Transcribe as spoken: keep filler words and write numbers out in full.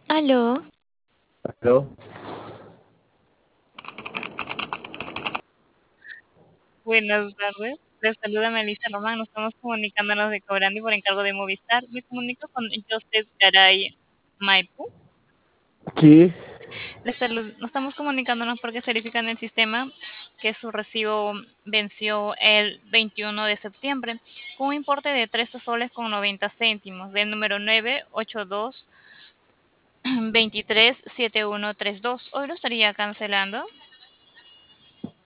Aló, ¿Aló? buenas tardes. Les saluda Melissa Román. Nos estamos comunicándonos de Cobrandi por encargo de Movistar. Me comunico con Joseph Garay Maipu. Sí, Les salu- nos estamos comunicándonos porque se verifica en el sistema que su recibo venció el veintiuno de septiembre con un importe de trece soles con noventa céntimos del número nueve ocho dos dos tres siete uno tres dos. Hoy lo estaría cancelando.